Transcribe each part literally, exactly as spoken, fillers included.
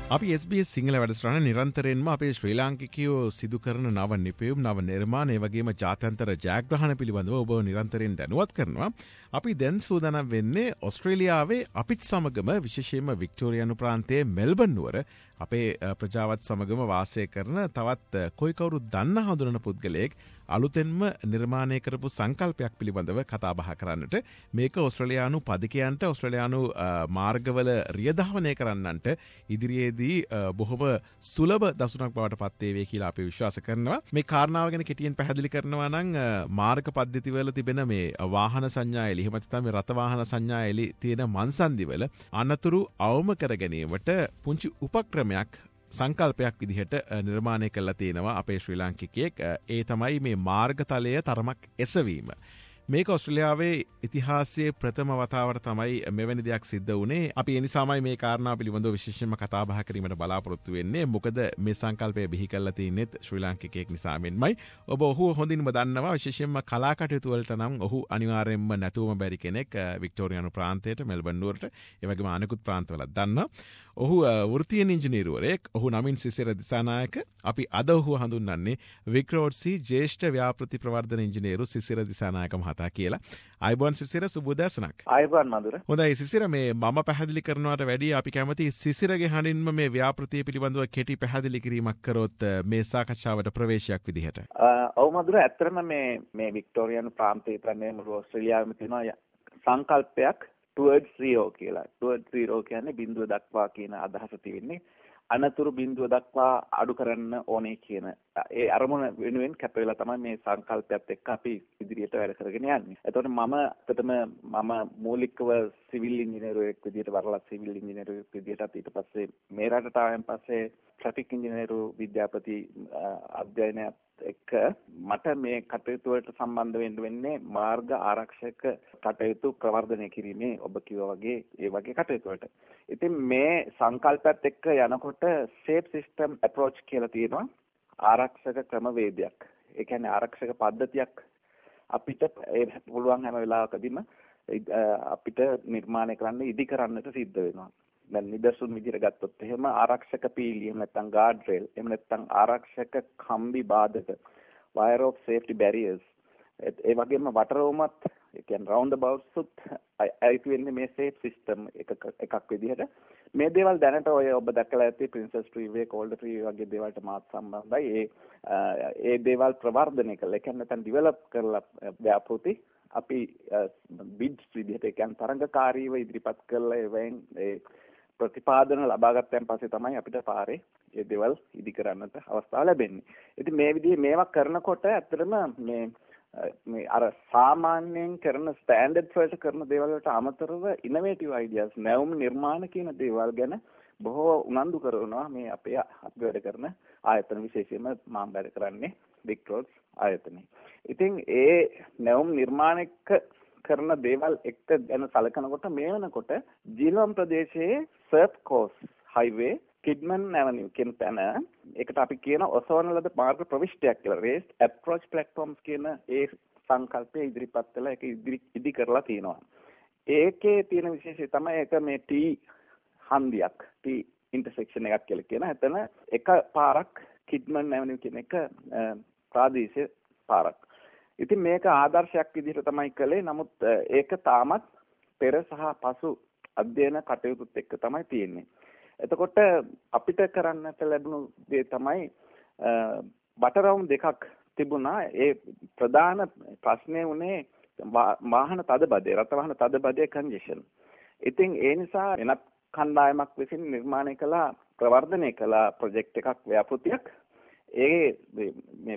අපි S B S Sinhala වැඩසටහන නිරන්තරයෙන්ම අපේ ශ්‍රී ලාංකිකයෝ සිදු කරන නව නිපැයුම් නව නිර්මාණ ඒ වගේම ජාත්‍යන්තර ජයග්‍රහණ පිළිබඳව ඔබ නිරන්තරයෙන් දැනුවත් කරනවා. අපි දැන් සූදානම් වෙන්නේ ඕස්ට්‍රේලියාවේ අපිත් සමගම විශේෂයෙන්ම වික්ටෝරියානු ප්‍රාන්තයේ මෙල්බන් නුවර අපේ ප්‍රජාවත් සමගම වාසය කරන තවත් කොයි කවුරුත් දන්න හඳුනන පුද්ගලයෙක් අලුතෙන්ම නිර්මාණය කරපු සංකල්පයක් පිළිබඳව කතා බහ කරන්නට මේක ඕස්ට්‍රේලියානු පදිකයන්ට ඕස්ට්‍රේලියානු මාර්ගවල රියධාවනය කරන්නන්ට ඉදිරියේදී බොහොම සුලභ දසුනක් බවට පත් වේවි කියලා අපි විශ්වාස කරනවා. මේ කාරණාව ගැන කෙටියෙන් පැහැදිලි කරනවා නම් මාර්ග පද්ධතිවල තිබෙන මේ වාහන සංඥා එලි එහෙම නැත්නම් මේ රථ වාහන සංඥා එලි තියෙන මන්සන්දිවල අනතුරු අවම කර ගැනීමට පුංචි උපක්‍රමයක් සංකල්පයක් විදිහට නිර්මාණය කළා තියෙනවා අපේ ශ්‍රී ලාංකිකයෙක්. ඒ තමයි මේ මාර්ගතලය තරමක් එසවීම. මේක ඕස්ට්‍රේලියාවේ ඉතිහාසයේ ප්‍රථම වතාවට තමයි මෙවැනි දෙයක් සිද්ධ වුණේ. අපි ඒ නිසාමයි මේ කාරණාව පිළිබඳව විශේෂයෙන්ම කතා බහ කිරීමට බලාපොරොත්තු වෙන්නේ. මොකද මේ සංකල්පය බිහි කරලා තියෙන්නේ ශ්‍රී ලාංකිකයෙක් නිසාමයි. ඔබ ඔහු හොඳින්ම දන්නවා. විශේෂයෙන්ම කලා කටයුතු වලට නම් ඔහු අනිවාර්යයෙන්ම නැතුවම බැරි කෙනෙක්. වික්ටෝරියානු ප්‍රාන්තයට මෙල්බන් නුවරට ඒ වගේම අනෙකුත් ප්‍රාන්තවලත් දන්නවා. ඔහු වෘත්තීය ඉංජිනේරුවරයෙක්. ඔහු නමින් සිසිර දිසානායක. අපි අද ඔහු හඳුන්වන්නේ වික්රෝඩ්සි ජ්‍යෙෂ්ඨ ව්‍යාපෘති ප්‍රවර්ධන ඉංජිනේරු සිසිර දිසානායක මහතා කියලා. අයබෝන් සිසිර සුබෝදෑසනක්. අයබෝන් මధుර. හොඳයි සිසිර, මේ මම පැහැදිලි කරනවට වැඩිය අපි කැමති සිසිරගේ හඬින්ම මේ ව්‍යාපෘතිය පිළිබඳව කෙටි පැහැදිලි කිරීමක් කරොත් මේ සාකච්ඡාවට ප්‍රවේශයක් විදිහට. ඔව් මధుර, ඇත්තටම මේ මේ වික්ටෝරියානු ප්‍රාන්තයේ තමයි මුළු ඕස්ට්‍රේලියාවෙම තියෙන සංකල්පයක් towards zero කියලා. towards zero කියන්නේ බිඳුව දක්වා කියන අදහස තියෙන්නේ. අනතුරු බිඳුව දක්වා අඩු කරන්න ඕනේ කියන ඒ අරමුණ වෙනුවෙන් කැප වෙලා තමයි මේ සංකල්පයත් එක්ක අපි ඉදිරියට වැඩ කරගෙන යන්නේ. එතකොට මම අතටම මම මූලිකව සිවිල් ඉංජිනේරුවෙක් විදිහට වරලත් සිවිල් ඉංජිනේරුවෙක් විදිහට ඊට පස්සේ මේ රටට ආවන් පස්සේ ට්‍රැෆික් ඉංජිනේරු විද්‍යාපති අධ්‍යයනයත් එක්ක මට මේ කටයුතු වලට සම්බන්ධ වෙන්න වෙන්නේ මාර්ග ආරක්ෂක කටයුතු ප්‍රවර්ධනය කිරීමේ ඔබ කිව්වා වගේ ඒ වගේ කටයුතු වලට. ඉතින් මේ සංකල්පයත් එක්ක යනකොට සේෆ් සිස්ටම් අප්‍රෝච් කියලා තියෙනවා. ආරක්ෂක ක්‍රමවේදයක්. ඒ කියන්නේ ආරක්ෂක පද්ධතියක් අපිට පුළුවන් හැම වෙලාවකදීම අපිට නිර්මාණය කරන්න ඉදි කරන්නට සිද්ධ වෙනවා. දැන් නිදර්ශන විදිහට ගත්තොත් එහෙම ආරක්ෂක පීලි එහෙම නැත්නම් ගාඩ් රේල් එහෙම නැත්නම් ආරක්ෂක කම්බි බාධක wire of safety barriers ඒ වගේම වටරවුමත් ඒ කියන්නේ round abouts උත් අයිති වෙන්නේ මේ safe system එක එකක් විදිහට. මේ දේවල් දැනට ඔය ඔබ දැකලා ඇති Princess Freeway, Calder Freeway වගේ දේවල්ට මාත් සම්බන්ධයි. ඒ ඒ දේවල් ප්‍රවර්ධනය කළා. ඒ කියන්නේ නැත්නම් ඩිවෙලොප් කරලා ව්‍යාපෘති අපි බිඩ්ස් විදිහට ඒ කියන්නේ තරඟකාරීව ඉදිරිපත් කළා. ඒවෙන් ඒ ප්‍රතිපාදන ලබා ගත්තන් පස්සේ තමයි අපිට පාරේ මේ දේවල් ඉදි කරන්නට අවස්ථාව ලැබෙන්නේ. ඉතින් මේ විදිහේ මේවා කරනකොට ඇත්තටම මේ මේ අර සාමාන්‍යයෙන් කරන ස්ටෑන්ඩඩ්ස් වලට කරන දේවල් වලට අමතරව ඉනොවේටිව් අයිඩියාස් නැවුම් නිර්මාණ කියන දේවල් ගැන බොහෝ උනන්දු කරනවා මේ අපේ අපි වැඩ කරන ආයතන, විශේෂයෙන්ම මම වැඩ කරන්නේ වික්ටෝරියාස් ආයතනයේ. ඉතින් ඒ නැවුම් නිර්මාණයක කරන දේවල් එක්ක ගැන සැලකනකොට මේ වෙනකොට ජීලම් ප්‍රදේශයේ සර්ෆ් කෝස් හයිවේ කිඩ්මන් ඇවනියු කියන තැන ඒකට අපි කියන ඔසවන ලද මාර්ග ප්‍රවිෂ්ටයක් කියලා රේස්ඩ් අප්‍රෝච් ප්ලැට්ෆෝම්ස් කියන ඒ සංකල්පය ඉදිරිපත් කළා. ඒක ඉදිරි ඉදි කරලා තියෙනවා. ඒකේ තියෙන විශේෂය තමයි ඒක මේ ටී හන්දියක් ටී ඉන්ටර්සෙක්ෂන් එකක් කියලා කියන. එතන එක පාරක් කිඩ්මන් ඇවනියු කියන එක ප්‍රාදේශීය පාරක්. ඉතින් මේක ආදර්ශයක් විදිහට තමයි කළේ. නමුත් ඒක තාමත් පෙර සහ පසු අධ්‍යයන කටයුතුත් එක්ක තමයි තියෙන්නේ. එතකොට අපිට කරන්නට ලැබුණු දේ තමයි වටරවුම් දෙකක් තිබුණා. ඒ ප්‍රධාන ප්‍රශ්නේ උනේ වාහන තදබදය, රථ වාහන තදබදය කන්ජෙෂන්. ඉතින් ඒ නිසා වෙනත් කණ්ඩායමක් විසින් නිර්මාණය කළ ප්‍රවර්ධනය කළ ප්‍රොජෙක්ට් එකක් ව්‍යාපෘතියක් ඒ මේ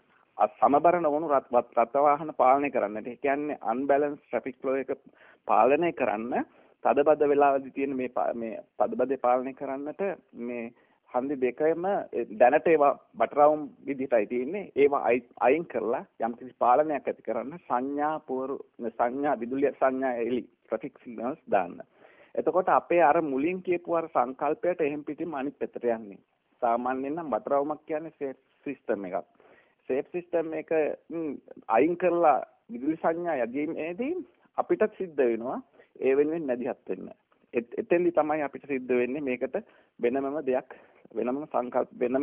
සමබර නොවුණු රථ වාහන පාලනය කරන්නට, ඒ කියන්නේ අන්බැලන්ස් ට්‍රැෆික් ෆ්ලෝ එක පාලනය කරන්න, තදබද වෙලාවදී තියෙන මේ මේ තදබදේ පාලනය කරන්නට මේ හන්දි දෙකම දැනට ඒවා වටරවුම් විදිහටයි තියෙන්නේ. ඒවා අයින් කරලා යම්කිසි පාලනයක් ඇති කරන්න සංඥා පුවරු සංඥා විදුලිය සංඥා එලි ට්‍රැෆික් සිග්නල්ස් දාන්න. එතකොට අපේ අර මුලින් කියපු අර සංකල්පයට එහෙම් පිටින්ම අනිත් පැත්තට යන්නේ. සාමාන්‍යයෙන් නම් වටරවුමක් කියන්නේ සේෆ් සිස්ටම් එකක්. සේෆ් සිස්ටම් එක අයින් කරලා විදුලි සංඥා යදීමේදී අපිට සිද්ධ වෙනවා ඒ වෙනුවෙන් නැදිහත් වෙන්න. එතෙන්දි තමයි අපිට සිද්ධ වෙන්නේ මේකට වෙනමම දෙයක් වෙනම සංකල්ප වෙනම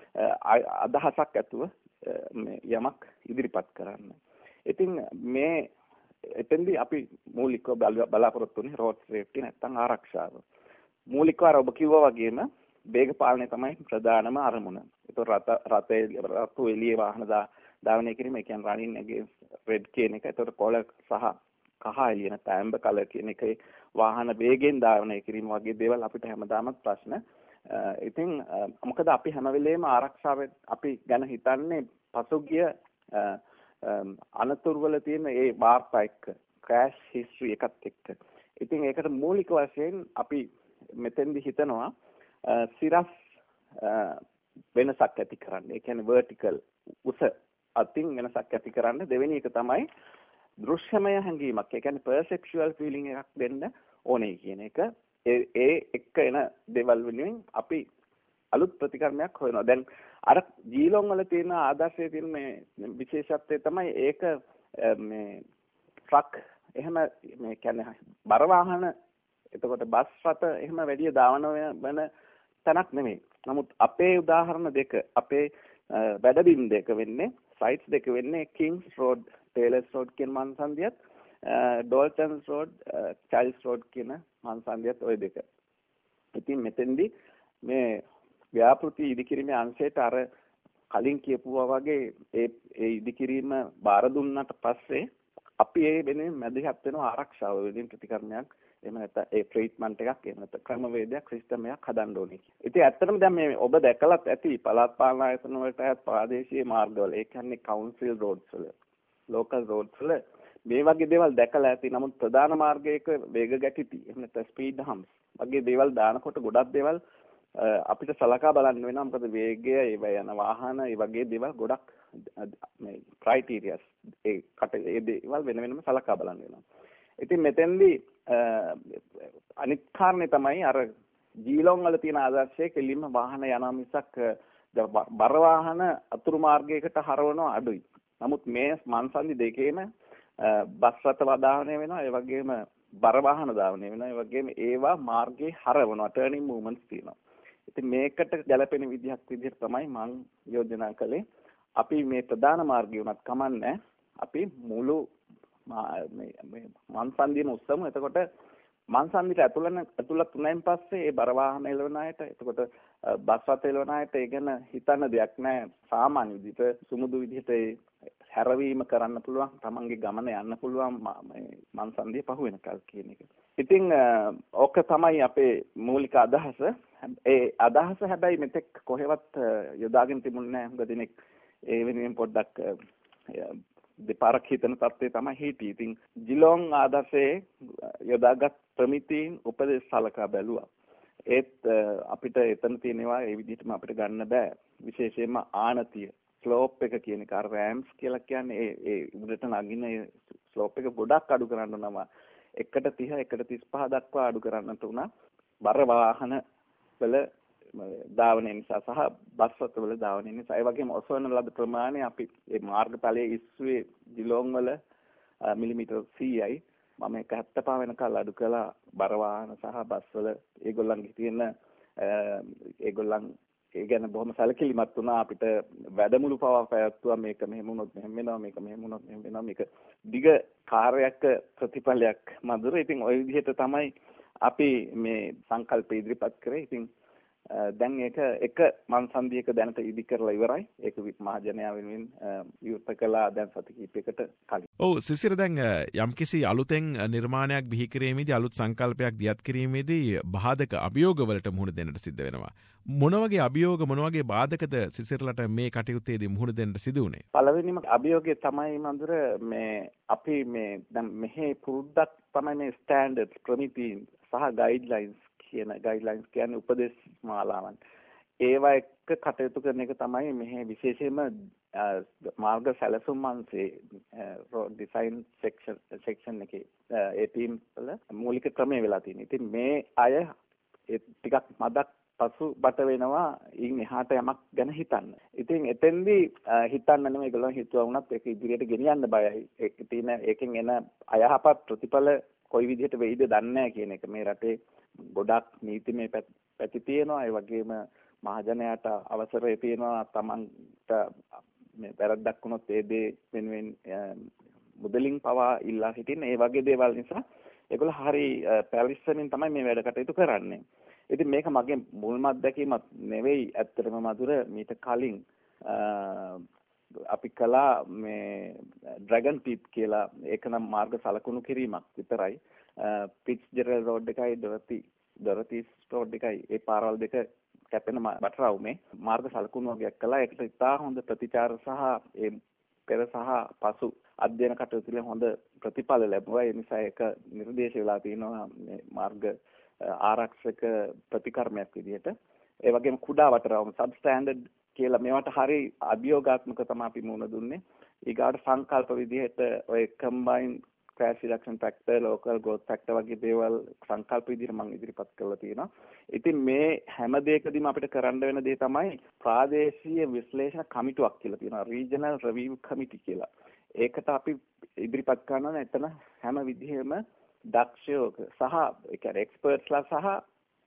අදහසක් ඇතුව මේ යමක් ඉදිරිපත් කරන්න. ඉතින් මේ එතෙන්දි අපි මූලිකව බලාපොරොත්තු වෙන්නේ රෝඩ් සේෆ්ටි නැත්නම් ආරක්ෂාව. මූලිකව අර ඔබ කිව්වා වගේම වේග පාලනය තමයි ප්‍රධානම අරමුණ. ඒතකොට රත රතේ රතු එළියේ වාහන ධාවනය කිරීම, ඒ කියන්නේ running against red කියන එක. ඒතකොට කොළ සහ කහ එළිය නැත්නම් amber color කියන එකේ වාහන වේගෙන් ධාවනය කිරීම වගේ දේවල් අපිට හැමදාමත් ප්‍රශ්න. ඉතින් මොකද අපි හැම වෙලේම ආරක්ෂාව අපි ගැන හිතන්නේ පසුගිය අනතුරු වල තියෙන ඒ වාර්තා එක්ක, crash history එකත් එක්ක. ඉතින් ඒකට මූලික වශයෙන් අපි මෙතෙන්දි හිතනවා සිරස් වෙනසක් ඇති කරන්න. ඒ කියන්නේ vertical උස අතින් වෙනසක් ඇති කරන්න. දෙවෙනි එක තමයි දෘශ්‍යමය හැඟීමක්. ඒ කියන්නේ perceptual feeling එකක් දෙන්න ඕනේ කියන එක. ඒ ඒ එක්ක එන දේවල් වෙනුවෙන් අපි අලුත් ප්‍රතිකර්මයක් හොයනවා. දැන් අර ජීලොන් වල තියෙන ආදර්ශයේ තියෙන මේ විශේෂත්වය තමයි ඒක මේ ට්‍රක් එහෙම මේ කියන්නේ බර වාහන එතකොට බස් රථ එහෙම වැඩි දාවන වෙන තැනක් නෙමෙයි. නමුත් අපේ උදාහරණ දෙක අපේ වැඩබිම් දෙක වෙන්නේ සයිට්ස් දෙක වෙන්නේ කිංස් රෝඩ්, ටේලර්ස් රෝඩ් කියන මන්සන්දියත්, ඩෝල්ටන්ස් රෝඩ්, චයිල්ඩ්ස් රෝඩ් කියන මන්සන්දියත් ඔය දෙක. ඉතින් මෙතෙන්දී මේ ව්‍යාපෘති ඉදිකිරීමේ අංශයට අර කලින් කියපුවා වගේ ඒ ඒ ඉදිකිරීම බාර දුන්නාට පස්සේ අපි ඒ වෙනුවෙන් මැදිහත් වෙන ආරක්ෂාව වෙනුවෙන් ප්‍රතිකර්මයක් එහෙම නැත්නම් ඒ ට්‍රීට්මන්ට් එකක් එහෙම නැත්නම් ක්‍රමවේදයක් සිස්ටම් එකක් හදන්න ඕනේ. ඉතින් ඇත්තටම දැන් මේ ඔබ දැකලත් ඇති පළාත් පාලන ආයතන වලට අයත් ප්‍රාදේශීය මාර්ගවල ඒ කියන්නේ කවුන්සිල් රෝඩ්ස් වල, ලෝකල් රෝඩ්ස් වල මේ වගේ දේවල් දැකලා ඇති. නමුත් ප්‍රධාන මාර්ගයක වේග ගැටිති එහෙම නැත්නම් ස්පීඩ් හම්ස් වගේ දේවල් දානකොට ගොඩක් දේවල් අපිට සලකා බලන්න වෙනවා. මොකද වේගය, ඒව යන වාහන, ඒ වගේ දේවල් ගොඩක් මේ ක්‍රයිටීරියාස් ඒ කට ඒ දේවල් වෙන වෙනම සලකා බලන්න වෙනවා. ඉතින් මෙතෙන්දී අනිත් කාරණේ තමයි අර ජීලොන් වල තියෙන ආදර්ශයේ කෙලින්ම වාහන යනවා මිසක් බර වාහන අතුරු මාර්ගයකට හරවනවා අඩුයි. නමුත් මේ මන්සන්දි දෙකේම බස් රථ වදාහනය වෙනවා, ඒ වගේම බර වාහන ධාවනය වෙනවා, ඒ වගේම ඒවා මාර්ගයේ හරවනවා, ටර්නින් මූව්මන්ට්ස් තියෙනවා. ඉතින් මේකට ගැලපෙන විදිහක් විදිහට තමයි මම යෝජනා කළේ. අපි මේ ප්‍රධාන මාර්ගය උනත් කමන්නේ අපි මුළු මේ මන්සන්දියම උස්සමු. එතකොට මන්සන්දියට ඇතුළන ඇතුළත් තුනෙන් පස්සේ ඒ බර වාහන එළවන අයට, එතකොට බස් රථ එළවන අයට ඒ ගැන හිතන්න දෙයක් නැහැ. සාමාන්‍ය විදිහට සුමුදු විදිහට හැරවීම කරන්න පුළුවන්, තමන්ගේ ගමන යන්න පුළුවන් මේ මන්සන්දිය පහු වෙනකල් කියන එක. ඉතින් ඕක තමයි අපේ මූලික අදහස. ඒ අදහස හැබැයි මෙතෙක් කොහෙවත් යොදාගෙන තිබුණේ නැහැ. හුඟ දෙනෙක් ඒ වෙනුවෙන් පොඩ්ඩක් දෙපාරක් හිතන තත්ත්වය තමයි හිටියේ. ඉතින් ජිලොන් ආදර්ශයේ යොදාගත් ප්‍රමිතීන් උපදෙස් සලකා බැලුවා. ඒත් අපිට එතන තියෙනවා ඒ විදිහටම අපිට ගන්න බෑ. විශේෂයෙන්ම ආනතිය ස්ලෝප් එක කියන එක රෑම්ස් කියලා කියන්නේ ඒ ඒ උඩට නගින ඒ ස්ලෝප් එක ගොඩක් අඩු කරන්න නම් එකට තිහ එකට තිස් පහ දක්වා අඩු කරන්නට උනා බර වාහන වල ධාවනය නිසා සහ බස් රථ වල ධාවනය නිසා. ඒ වගේම ඔසවන ලද ප්‍රමාණය අපි මේ මාර්ගතලයේ ඉස්සුවේ ජිලොන් වල මිලිමීටර් සීයයි මම එක හැත්තෑ පහ වෙනකල් අඩු කළා බර වාහන සහ බස් වල ඒගොල්ලන්ගේ තියෙන ඒගොල්ලන් ඒ ගැන බොහොම සැලකිලිමත් වුණා. අපිට වැඩමුළු පවා පැවැත්තුවා මේක මෙහෙම වුණොත් මෙහෙම වෙනවා, මේක මෙහෙම වුණොත් මෙහෙම වෙනවා, මේක දිග කාර්යයක් ප්‍රතිඵලයක් මధుර. ඉතින් ওই විදිහට තමයි අපි මේ සංකල්ප ඉදිරිපත් කරේ. ඉතින් දැන් ඒක එක මන්සන්දියක දැනට ඉදි කරලා ඉවරයි. ඒක මහජනයා වෙනුවෙන් විවෘත කළා දැන් සති කිහිපයකට කලින්. ඔව් සිසිර, දැන් යම්කිසි අලුතෙන් නිර්මාණයක් බිහි කිරීමේදී, අලුත් සංකල්පයක් දියත් කිරීමේදී බාධක අභියෝග වලට මුහුණ දෙන්නට සිද්ධ වෙනවා. මොන වගේ අභියෝග, මොන වගේ බාධකද සිසිරලට මේ කටයුත්තේදී මුහුණ දෙන්නට සිදු වුණේ? පළවෙනිම අභියෝගය තමයි මන්දර මේ අපි මේ දැන් මෙහි පුරුද්දක් තමයි මේ ස්ටෑන්ඩඩ්ස්, ප්‍රමිතීන් සහ ගයිඩ්ලයින්ස් කියන ගයිඩ්ලයින්ස් කියන්නේ උපදේශ මාලාවන්. ඒවා එක්ක කටයුතු කරන එක තමයි මෙහි විශේෂයෙන්ම මාර්ග සැලසුම් අංශයේ රෝඩ් ඩිසයින් සෙක්ෂන් සෙක්ෂන් එකේ ඒ ටීම් වල මූලික ක්‍රමය වෙලා තියෙනවා. ඉතින් මේ අය ටිකක් මදක් පසු බට වෙනවා ඉන් එහාට යමක් ගැන හිතන්න. ඉතින් එතෙන්දී හිතන්න නෙමෙයි ඒගොල්ලෝ හිතුවා වුණත් ඒක ඉදිරියට ගෙනියන්න බයයි. ඒක තියෙන ඒකෙන් එන අයහපත් ප්‍රතිඵල කොයි විදිහට වෙයිද දන්නේ නැහැ කියන එක. මේ රටේ ගොඩක් නීතිමය පැති තියෙනවා. ඒ වගේම මහජනයාට අවසරය තියෙනවා තමන්ට මේ වැරද්දක් වුණොත් ඒ දේ වෙනුවෙන් මුදලින් පවා ඉල්ලා සිටින්න. ඒ වගේ දේවල් නිසා ඒගොල්ලෝ හරි පැලිස්සමින් තමයි මේ වැඩ කටයුතු කරන්නේ. ඉතින් මේක මගේ මුල්ම අත්දැකීමක් නෙවෙයි ඇත්තටම මధుර. මීට කලින් අපි කළා මේ ඩ්‍රැගන් පීත් කියලා ඒක නම් මාර්ග සලකුණු කිරීමක් විතරයි. පිට්ස්ජෙරල් රෝඩ් එකයි ඩොරති ඩොරතිස් රෝඩ් එකයි ඒ පාරවල් දෙක කැපෙන බටරවුමේ මාර්ග සලකුණු වගේක් කළා. ඒකට ඉතා හොඳ ප්‍රතිචාර සහ ඒ පෙර සහ පසු අධ්‍යයන කටයුතු වලින් හොඳ ප්‍රතිඵල ලැබුවා. ඒ නිසා ඒක නිර්දේශ වෙලා තියෙනවා මේ මාර්ග ආරක්ෂක ප්‍රතිකර්මයක් විදිහට. ඒ වගේම කුඩා වටරවුම සබ්ස්ටෑන්ඩඩ් කියලා මේවට හරි අභියෝගාත්මක තමයි අපි මුණ දුන්නේ. ඊගාට සංකල්ප විදිහට ඔය combine crash reduction factor, local growth factor වගේ දේවල් සංකල්ප විදිහට මම ඉදිරිපත් කරලා තියෙනවා. ඉතින් මේ හැම දෙයකදීම අපිට කරන්න වෙන දේ තමයි ප්‍රාදේශීය විශ්ලේෂණ කමිටුවක් කියලා තියෙනවා. රීජනල් රිවිව් කමිටි කියලා. ඒකට අපි ඉදිරිපත් කරනවා එතන හැම විදිහෙම දක්ෂයෝ සහ ඒ කියන්නේ එක්ස්පර්ට්ස්ලා සහ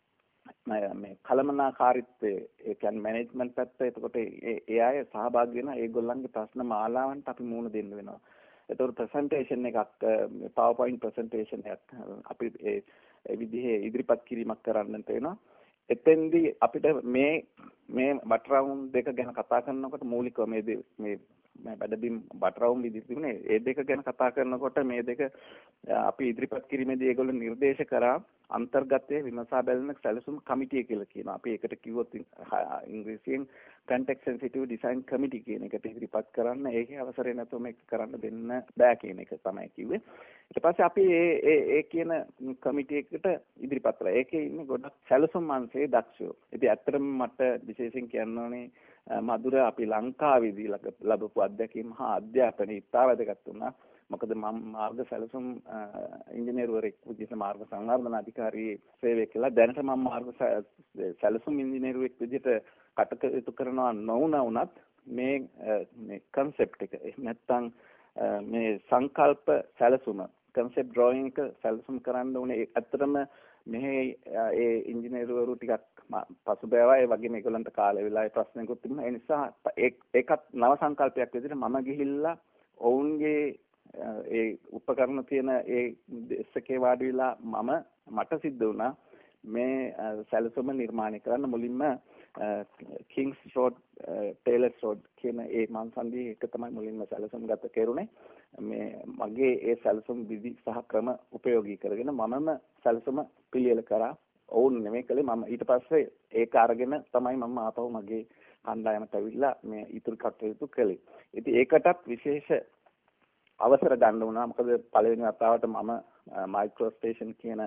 මේ කළමනාකාරීත්වය ඒ කියන්නේ මැනේජ්මන්ට් පැත්ත. එතකොට ඒ අය සහභාගී වෙන ඒගොල්ලන්ගේ ප්‍රශ්න මාලාවන්ට අපි මුහුණ දෙන්න වෙනවා. ඒතකොට ප්‍රසන්ටේෂන් එකක් PowerPoint ප්‍රසන්ටේෂන් එකක් අපි ඒ විදිහේ ඉදිරිපත් කිරීමක් කරන්නට වෙනවා. එතෙන්දී අපිට මේ මේ බටරවුම් දෙක ගැන කතා කරනකොට මූලිකව මේ මේ මේ බඩබිම් බටරවුම් විදිහට තිබුණේ ඒ දෙක ගැන කතා කරනකොට මේ දෙක අපි ඉදිරිපත් කිරීමේදී ඒගොල්ලෝ නිර්දේශ කරා අන්තර්ගතයේ විමසා බැලෙන සැලසුම් කමිටිය කියලා කියනවා. අපි ඒකට කිව්වොත් ඉංග්‍රීසියෙන් context sensitive design committee කියන එකට ඉදිරිපත් කරන්න. ඒකේ අවසරය නැතුව මේක කරන්න දෙන්න බෑ කියන එක තමයි කිව්වේ. ඊට පස්සේ අපි ඒ ඒ කියන කමිටි එකට ඉදිරිපත් කළා. ඒකේ ඉන්නේ ගොඩක් සැලසුම් අංශයේ දක්ෂයෝ. ඉතින් ඇත්තටම මට විශේෂයෙන් කියන්න ඕනේ මధుර අපි ලංකාවේදී ලැබපු අත්දැකීම් හා අධ්‍යාපනය ඉතා වැදගත් වුණා. මොකද මම මාර්ග සැලසුම් ඉංජිනේරුවරයෙක් විදිහට මාර්ග සංවර්ධන අධිකාරියේ සේවය කළා. දැනට මම මාර්ග සැලසුම් ඉංජිනේරුවෙක් විදිහට කටයුතු කරනවා නොවුණා වුණත් මේ මේ concept එක නැත්තම් මේ සංකල්ප සැලසුම concept drawing එක සැලසුම් කරන්න ඕනේ. ඇත්තටම මෙහි ඒ ඉංජිනේරුවරු ටිකක් පසුබෑවා. ඒ වගේම ඒගොල්ලන්ට කාලය වෙලාවේ ප්‍රශ්නකුත් තිබුණා. ඒ නිසා ඒකත් නව සංකල්පයක් විදිහට මම ගිහිල්ලා ඔවුන්ගේ ඒ උපකරණ තියෙන ඒ දෙස්සකේ වාඩි වෙලා මම මට සිද්ධ වුණා මේ සැලසුම නිර්මාණය කරන්න. මුලින්ම කිංස් රෝඩ් ටේලර්ස් රෝඩ් කියන ඒ මංසන්දියේ එක තමයි මුලින්ම සැලසුම් ගත කෙරුණේ. මේ මගේ ඒ සැලසුම් විදි සහ ක්‍රම උපයෝගී කරගෙන මමම සැලසුම පිළියෙල කරා. ඔවුන් නෙමෙයි කළේ. මම ඊට පස්සේ ඒක අරගෙන තමයි මම ආපහු මගේ කණ්ඩායමට ඇවිල්ලා මේ ඉතුරු කටයුතු කළේ. ඉතින් ඒකටත් විශේෂ අවසර ගන්න වුණා. මොකද පළවෙනි වතාවට මම මයික්‍රෝ ස්ටේෂන් කියන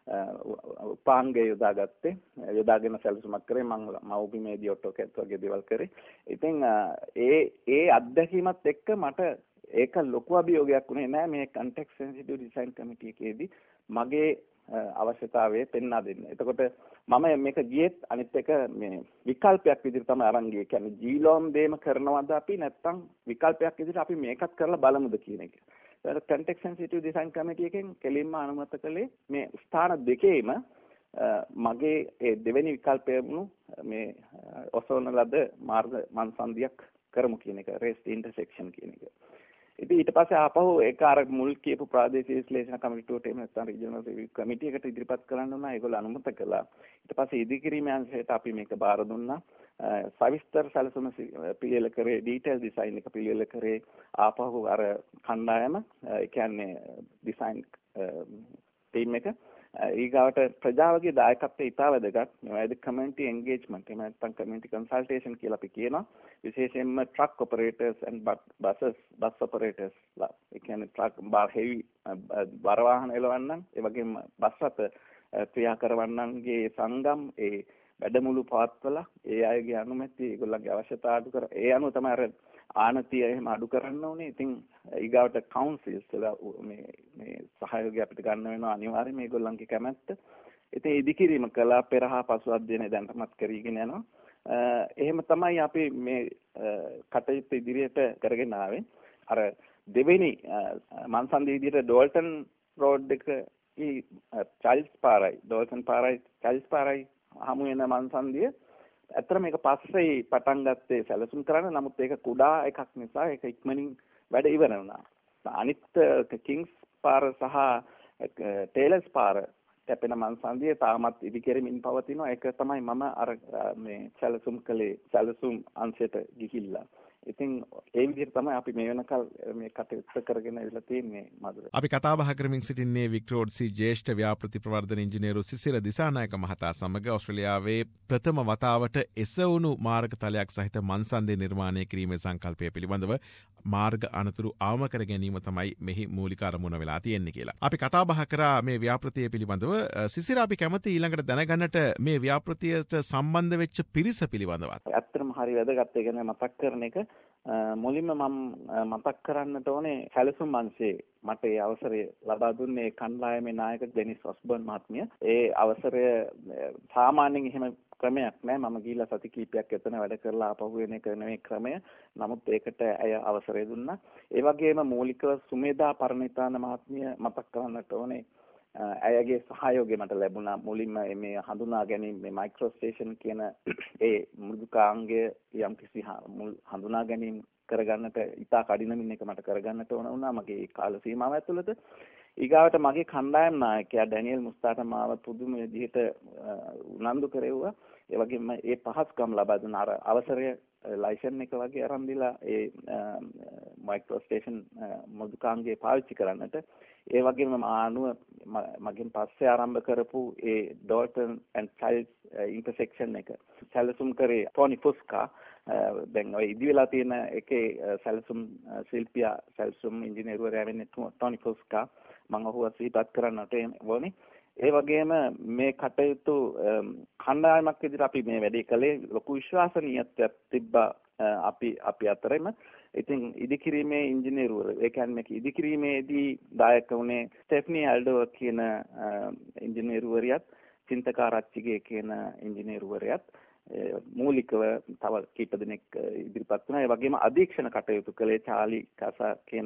උපාංගය යොදාගත්තේ. යොදාගෙන සැලසුමක් කරේ. මම මව්බිමේදී ඔටෝකැඩ් වගේ දේවල් කරේ. ඉතින් ඒ ඒ අත්දැකීමත් එක්ක මට ඒක ලොකු අභියෝගයක් වුණේ නෑ මේ context sensitive design committee එකේදී මගේ අවශ්‍යතාවය පෙන්වා දෙන්න. එතකොට මම මේක ගියෙත් අනිත් එක මේ විකල්පයක් විදිහට තමයි අරන් ගියේ. කියන්නේ ජීලෝම් දේම කරනවද අපි නැත්නම් විකල්පයක් විදිහට අපි මේකත් කරලා බලමුද කියන එක. ඒකට context sensitive design committee එකෙන් කෙලින්ම අනුමත කළේ මේ ස්ථාන දෙකේම මගේ ඒ දෙවෙනි විකල්පය වුණු මේ ඔසවන ලද මාර්ග මන්සන්දියක් කරමු කියන එක. raised intersection කියන එක. ඉතින් ඊට පස්සේ ආපහු ඒක අර මුල් කියපු ප්‍රාදේශීය විශ්ලේෂණ කමිටුවට එහෙම නැත්නම් රීජනල් රිවිව් කමිටි එකට ඉදිරිපත් කරන්න උනා. ඒගොල්ලෝ අනුමත කළා. ඊට පස්සේ ඉදිකිරීමේ අංශයට අපි මේක බාර දුන්නා. සවිස්තර සැලසුම පිළියෙල කරේ, ඩීටේල් ඩිසයින් එක පිළියෙල කරේ ආපහු අර කණ්ඩායම, ඒ කියන්නේ ඩිසයින් ටීම් එක. ඊගාවට ප්‍රජාවගේ දායකත්වය ඉතා වැදගත්. මේවාද කමියුනිටි එන්ගේජ්මන්ට් එහෙම නැත්නම් කමියුනිටි කන්සල්ටේෂන් කියලා අපි කියනවා. විශේෂයෙන්ම truck operators and buses bus operators ලා. ඒ කියන්නේ ට්‍රක් බාර් හෙවි බර වාහන එලවන්නන්, ඒ වගේම බස් රථ ක්‍රියා කරවන්නන්ගේ සංගම් ඒ වැඩමුළු පවත්වලා ඒ අයගේ අනුමැතිය ඒගොල්ලන්ගේ අවශ්‍යතාව අඩු කර ඒ අනුව තමයි අර ආනතිය එහෙම අඩු කරන්න ඕනේ. ඉතින් ඊගාවට කවුන්සිල්ස් වල මේ මේ සහයෝගය අපිට ගන්න වෙනවා අනිවාර්යයෙන් මේගොල්ලන්ගේ කැමැත්ත. ඉතින් ඉදිකිරීම කළා. පෙර හා පසු අධ්‍යයනය දැනටමත් කරගෙන යනවා. එහෙම තමයි අපි මේ කටයුතු ඉදිරියට කරගෙන ආවේ. අර දෙවෙනි මන්සන්දි විදිහට ඩෝල්ටන් රෝඩ් එක ඒ චයිල්ඩ්ස් පාරයි ඩෝල්ෆින් පාරයි චයිල්ඩ්ස් පාරයි හමු වෙන මංසන්දිය ඇත්තට මේක පස්සේ පටන් ගත්තේ සැලසුම් කරන්න. නමුත් ඒක කුඩා එකක් නිසා ඒක ඉක්මනින් වැඩ ඉවර වුණා. අනිත් කිංස් පාර සහ ටේලර්ස් පාර කැපෙන මංසන්දිය තාමත් ඉදිකෙරමින් පවතිනවා. ඒක තමයි මම අර මේ සැලසුම් කළේ සැලසුම් අංශයට ගිහිල්ලා. ඉතින් ඒ විදිහට තමයි අපි මේ වෙනකල් මේ කටයුත්ත කරගෙන ඉඳලා තියෙන්නේ මధుර. අපි කතා බහ කරමින් සිටින්නේ වික්ටෝඩ්සි ජ්‍යෙෂ්ඨ ව්‍යාපෘති ප්‍රවර්ධන ඉංජිනේරු සිසිර දිසානායක මහතා සමග ඕස්ට්‍රේලියාවේ ප්‍රථම වතාවට එසවුණු මාර්ග තලයක් සහිත මන්සන්දේ නිර්මාණය කිරීමේ සංකල්පය පිළිබඳව මාර්ග අනතුරු අවම කර ගැනීම තමයි මෙහි මූලික අරමුණ වෙලා තියෙන්නේ කියලා. අපි කතා බහ කරා මේ ව්‍යාපෘතිය පිළිබඳව. සිසිර අපි කැමති ඊළඟට දැනගන්නට මේ ව්‍යාපෘතියට සම්බන්ධ වෙච්ච පිරිස පිළිබඳවත්. ඇත්තටම හරි වැදගත් ඒ කියන්නේ මතක් කරන එක. මුලින්ම මම මතක් කරන්නට ඕනේ සැලසුම් අංශයේ මට ඒ අවසරය ලබා දුන්නේ කණ්ඩායමේ නායක ඩෙනිස් ඔස්බර්න් මහත්මිය. ඒ අවසරය සාමාන්‍යයෙන් එහෙම ක්‍රමයක් නෑ. මම ගිහිල්ලා සති කීපයක් එතන වැඩ කරලා ආපහු එන එක නෙවෙයි ක්‍රමය. නමුත් ඒකට ඇය අවසරය දුන්නා. ඒ වගේම මූලිකව සුමේදා පරණිතාන මහත්මිය මතක් කරන්නට ඕනේ. ඇයගේ සහයෝගය මට ලැබුණා. මුලින්ම මේ හඳුනා ගැනීම මේ මයික්‍රෝ ස්ටේෂන් කියන ඒ මෘදුකාංගය යම්කිසි හඳුනා ගැනීම කරගන්නට ඉතා කඩිනමින් එක මට කරගන්නට ඕන වුණා මගේ කාල සීමාව ඇතුළත. ඊගාවට මගේ කණ්ඩායම් නායකයා ඩැනියල් මුස්තාට මාව පුදුම විදිහට උනන්දු කරෙව්වා. ඒ වගේම ඒ පහසුකම් ලබා දුන්න අර අවසරය ලයිසන් එක වගේ අරන් දීලා ඒ මයික්‍රෝ ස්ටේෂන් මෘදුකාංගය පාවිච්චි කරන්නට. ඒ වගේම ආනුව මගෙන් පස්සේ ආරම්භ කරපු ඒ ඩෝල්ටන් ඇන්ඩ් චයිල්ඩ්ස් ඉන්ටර්සෙක්ෂන් එක සැලසුම් කරේ ටොනි ෆොස්කා. දැන් ඔය ඉදි වෙලා තියෙන එකේ සැලසුම් ශිල්පියා සැලසුම් ඉංජිනේරුවරයා වෙන්නේ ටොනි ෆොස්කා. මම ඔහුව සිහිපත් කරන්නට ඕනේ. ඒ වගේම මේ කටයුතු කණ්ඩායමක් විදිහට අපි මේ වැඩේ කළේ ලොකු විශ්වාසනීයත්වයක් තිබ්බා අපි අපි අතරෙම. ඉතින් ඉදිකිරීමේ ඉංජිනේරුවරු ඒ කියන්නේ මේක ඉදිකිරීමේදී දායක වුණේ ස්ටෙෆනි ඇල්ඩෝ කියන ඉංජිනේරුවරියත් චින්තකාරච්චිගේ කියන ඉංජිනේරුවරියත් මූලිකව තව කීප දෙනෙක් ඉදිරිපත් වුණා. ඒ වගේම අධීක්ෂණ කටයුතු කළේ චාලි කසා කියන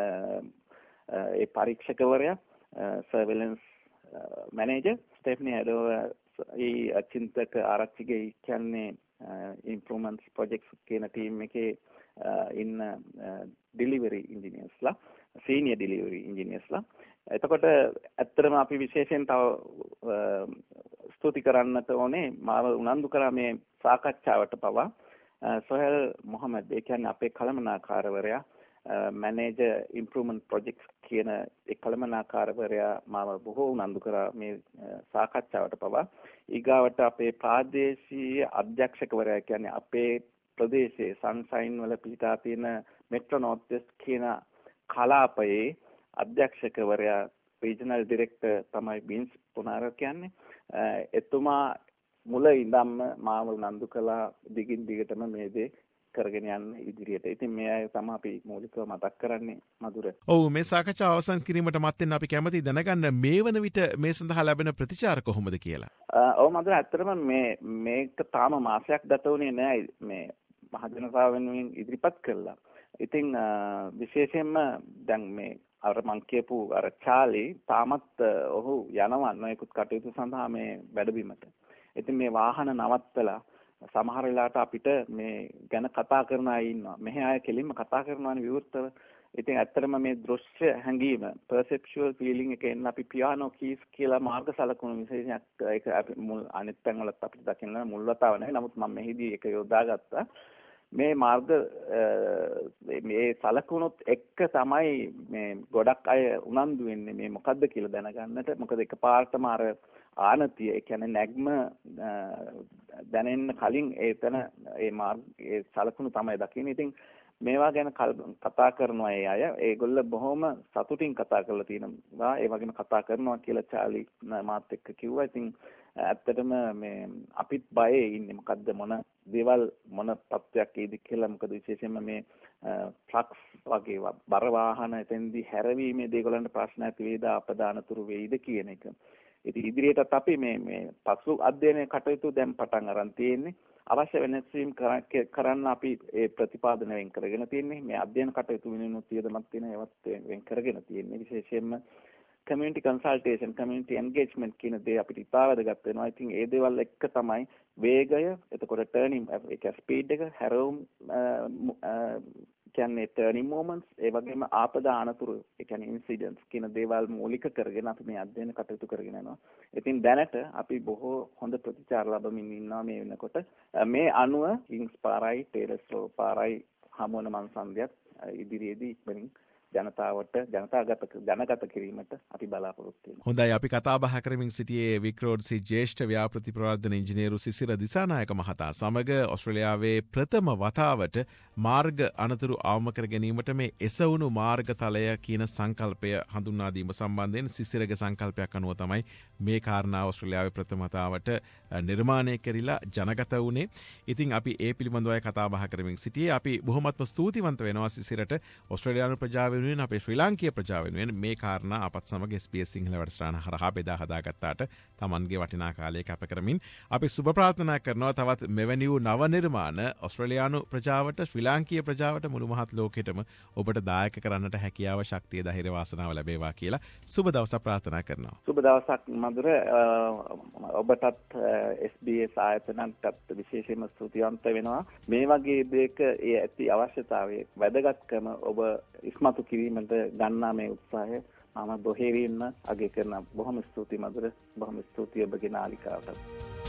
ඒ පරීක්ෂකවරයා සර්වෙලන්ස් මැනේජර් ස්ටෙෆනි ඇල්ඩෝ ඒ චින්තක ආරච්චිගේ කියන්නේ ඉම්ප්‍රූව්මන්ට්ස් ප්‍රොජෙක්ට්ස් කියන ටීම් එකේ ඉන්න ඩිලිවරි ඉංජිනියර්ස්ලා සීනියර් ඩිලිවරි ඉංජිනියර්ස්ලා. එතකොට ඇත්තටම අපි විශේෂයෙන් තව ස්තුති කරන්නට ඕනේ මාව උනන්දු කරා මේ සාකච්ඡාවට පවා සොහෙල් මොහමඩ් ඒ කියන්නේ අපේ කළමනාකාරවරයා මැනේජර් ඉම්ප්‍රූව්මන්ට් ප්‍රොජෙක්ට්ස් කියන ඒ කළමනාකාරවරයා මාව බොහෝ උනන්දු කරා මේ සාකච්ඡාවට පවා. ඊගාවට අපේ ප්‍රාදේශීය අධ්‍යක්ෂකවරයා කියන්නේ අපේ ප්‍රදේශයේ සන්සයින් වල පිටා තියෙන මෙට්‍රෝ නෝර්ත් වෙස්ට් කියන කලාපයේ අධ්‍යක්ෂකවරයා රීජනල් ඩිරෙක්ටර් තමයි බින්ස් පුනාර කියන්නේ. එතුමා මුල ඉඳන්ම මාව උනන්දු කළා දිගින් දිගටම මේ දේ කරගෙන යන්න ඉදිරියට. ඉතින් මේ අය තමයි අපි මූලිකව මතක් කරන්නේ මధుර. ඔව් මේ සාකච්ඡාව අවසන් කිරීමට මත්තෙන් අපි කැමති දැනගන්න මේ වන විට මේ සඳහා ලැබෙන ප්‍රතිචාර කොහොමද කියලා. ඔව් මధుර ඇත්තටම මේ මේක තාම මාසයක් ගත වුණේ නෑ මේ මහජනතාව වෙනුවෙන් ඉදිරිපත් කළා. ඉතින් විශේෂයෙන්ම දැන් මේ අර මං කියපු අර චාලි තාමත් ඔහු යනවා නොයෙකුත් කටයුතු සඳහා මේ වැඩබිමට. ඉතින් මේ වාහන නවත්තලා සමහර වෙලාවට අපිට මේ ගැන කතා කරන අය ඉන්නවා. මෙහි අය කෙලින්ම කතා කරනවානේ විවෘතව. ඉතින් ඇත්තටම මේ දෘශ්‍ය හැඟීම perceptual feeling එක එන්න අපි පියානෝ කීස් කියලා මාර්ග සලකුණු විශේෂයක් ඒක අපි මුල් අනිත් තැන් වලත් අපිට දකින්න මුල් වතාව නැහැ. නමුත් මම මෙහිදී ඒක යොදාගත්තා. මේ මාර්ග මේ සලකුණුත් එක්ක තමයි මේ ගොඩක් අය උනන්දු වෙන්නේ මේ මොකද්ද කියලා දැනගන්නට. මොකද එකපාරටම අර ආනතිය ඒ කියන්නේ නැග්ම දැනෙන්න කලින් ඒතන ඒ මාර්ග ඒ සලකුණු තමයි දකින්නේ. ඉතින් මේවා ගැන කතා කරනවා ඒ අය. ඒගොල්ල බොහොම සතුටින් කතා කරලා තියෙනවා. ඒ වගේම කතා කරනවා කියලා චාලි මාත් එක්ක කිව්වා. ඉතින් ඇත්තටම මේ අපිත් බයේ ඉන්නේ මොකද්ද මොන දේවල් මොන තත්ත්වයක් ඒද කියලා. මොකද විශේෂයෙන්ම මේ ට්‍රක්ස් වගේ බර වාහන එතෙන්දී හැරවීමේ දේගොල්ලන්ට ප්‍රශ්න ඇති වේද අපදානතුරු වෙයිද කියන එක. ඉතින් ඉදිරියටත් අපි මේ මේ පසු අධ්‍යයනයේ කටයුතු දැන් පටන් අරන් තියෙන්නේ. අවශ්‍ය වෙනස්වීම් කරන්න අපි ඒ ප්‍රතිපාදන වෙන් කරගෙන තියෙන්නේ. මේ අධ්‍යයන කටයුතු වෙනුත් වියදමක් තියෙන ඒවත් වෙන් කරගෙන තියෙන්නේ. විශේෂයෙන්ම community consultation, community engagement කියන දේ අපිට ඉතා වැදගත් වෙනවා. I think ඒ දේවල් එක්ක තමයි වේගය, එතකොට turning එක speed එක, හැරවුම් කියන්නේ turning moments, ඒ වගේම ආපදා අනතුරු, ඒ කියන්නේ incidents කියන දේවල් මූලික කරගෙන අපි මේ අධ්‍යයන කටයුතු කරගෙන යනවා. ඉතින් දැනට අපි බොහෝ හොඳ ප්‍රතිචාර ලබමින් ඉන්නවා මේ වෙනකොට. මේ අනුව කිංස් පාරයි, ටේලර්ස්ලෝ පාරයි හමුවන මංසන්ධයත් ඉදිරියේදී ඉක්මනින් ජනතාවට ජනතාගත ජනගත කිරීමට අපි බලාපොරොත්තු වෙනවා. හොඳයි, අපි කතා බහ කරමින් සිටියේ වික්‍රෝඩ්සි ජ්‍යෙෂ්ඨ ව්‍යාපෘති ප්‍රවර්ධන ඉංජිනේරු සිසිර දිසානායක මහතා සමග ඔස්ට්‍රේලියාවේ ප්‍රථම වතාවට මාර්ග අනතුරු අවම කර ගැනීමට මේ එසවුණු මාර්ගතලය කියන සංකල්පය හඳුන්වා දීම සම්බන්ධයෙන් සිසිරගේ සංකල්පයක් අනුව තමයි මේ කාරණාව ඔස්ට්‍රේලියාවේ ප්‍රථම වතාවට නිර්මාණය කරලා ජනගත වුණේ. ඉතින් අපි ඒ පිළිබඳව කතා බහ කරමින් සිටියේ. අපි බොහොමත්ම ස්තුතිවන්ත වෙනවා සිසිරට ඔස්ට්‍රේලියානු ප්‍රජාව වෙනුවෙන් අපේ ශ්‍රී ලාංකීය ප්‍රජාව වෙනුවෙන් මේ කාරණා අපත් සමග එස් බී එස් සිංහල වැඩසටහන හරහා බෙදා හදාගත්තාට තමන්ගේ වටිනා කාලය කැප කරමින් අපි සුබ ප්‍රාර්ථනා කරනවා තවත් මෙවැනි වූ නව නිර්මාණ ඔස්ට්‍රේලියානු ප්‍රජාවට ශ්‍රී ලාංකීය ප්‍රජාවට මුළු මහත් ලෝකෙටම ඔබට දායක කරන්නට හැකියාව ශක්තිය ධෛර්ය වාසනාව ලැබේවා කියලා සුබ දවසක් ප්‍රාර්ථනා කරනවා. සුබ දවසක් මధుර. ඔබටත් එස් බී එස් ආයතනයටත් විශේෂයෙන්ම ස්තුතිවන්ත වෙනවා. මේ වගේ දෙයක ඒ ඇති අවශ්‍යතාවය වැදගත්කම ඔබ ඉස්මතු කිරීමට ගන්නා මේ උත්සාහය මම බොහේරින්ම අගය කරනවා. බොහොම ස්තුතියි මధుර. බොහොම ස්තුතියි ඔබගේ නාලිකාවට.